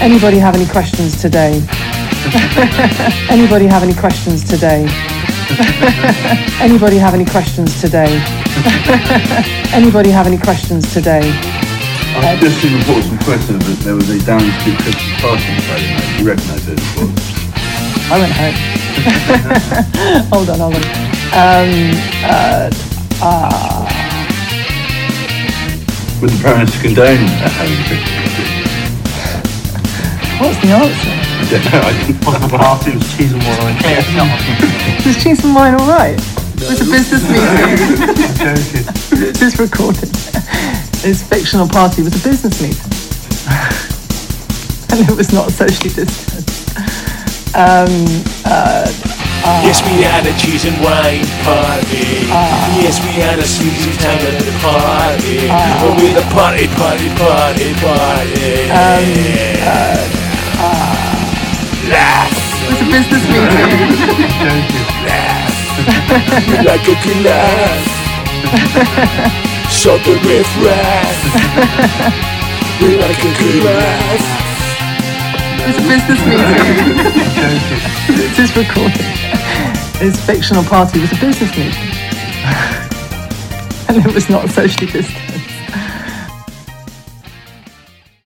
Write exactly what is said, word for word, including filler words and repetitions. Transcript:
Anybody have any questions today? Anybody have any questions today? Anybody have any questions today? Anybody have any questions today? I've just seen reports from Twitter that there was a Downing Street Christmas party on Friday night. Do you recognise it as well? I went home. hold on, hold on. Um, uh, uh, Would the Prime Minister condone uh, having a Christmas party? What's the answer? I don't know. I didn't On the party was cheese and wine. Is cheese and wine all right? No. It's a business meeting. I'm joking. This is recorded. His fictional party was a business meeting. And it was not socially distanced. Um, uh, uh, yes, we had a cheese and wine party. Uh, yes, we had a sleazy time at the party. Uh, oh, with a party, party, party, party. Um, uh, uh, Laugh. It was a business meeting. Laugh. We like a good laugh. Shut the riff raff. We like a good laugh. It's a business meeting. This is recorded. His fictional party was a business meeting. And it was not socially distanced.